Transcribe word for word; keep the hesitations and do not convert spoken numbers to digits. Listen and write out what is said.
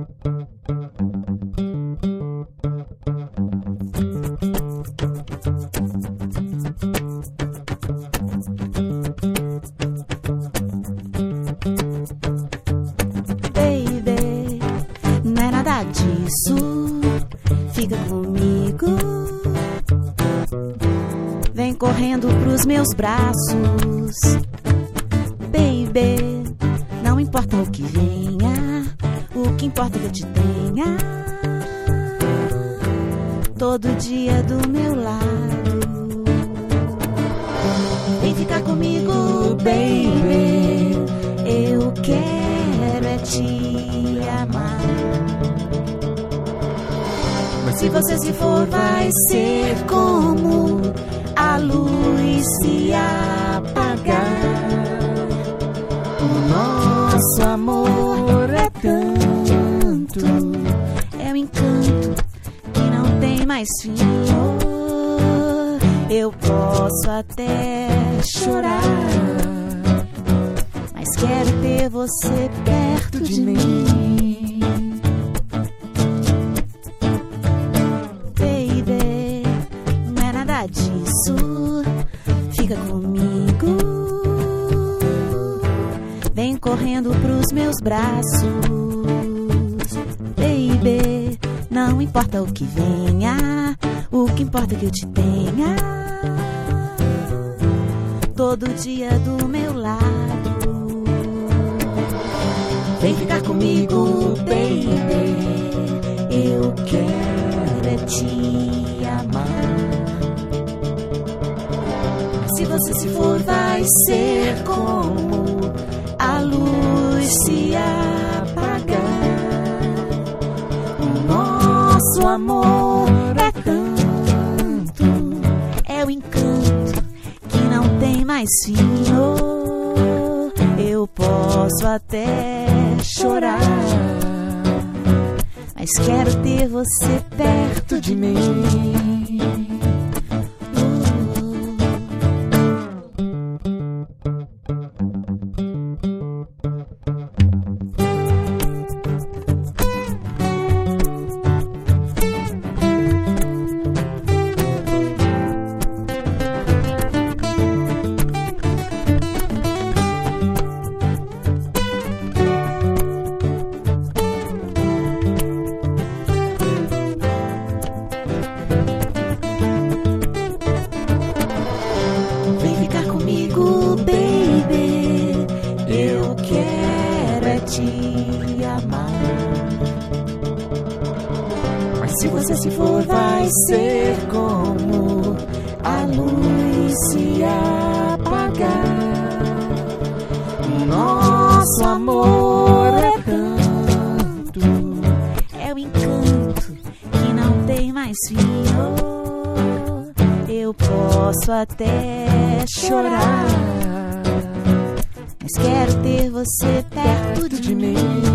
Baby, não é nada disso, fica comigo. Vem correndo pros meus braços. Baby, não importa o que venha, o que importa é que eu te tenha todo dia do meu lado. Vem ficar comigo, baby, eu quero é te amar. Mas se você se for, vai ser como a luz se apagar. O nosso amor é tanto, é um encanto que não tem mais fim. Eu posso até chorar, mas quero ter você perto de mim. Baby, não é nada disso, fica comigo. Vem correndo pros meus braços. Baby, não importa o que venha, o que importa é que eu te tenha todo dia do meu lado. Vem ficar comigo, baby, eu quero é te amar. Se você se for, vai ser como a luz se apagar. O nosso amor é tanto, é o encanto que não tem mais fim. Oh, eu posso até chorar, mas quero ter você perto de mim. Te amar. Mas se você se for, vai ser como a luz se apagar. Nosso amor é tanto, é o encanto que não tem mais fim. Oh, eu posso até chorar, mas quero ter você perto de mim.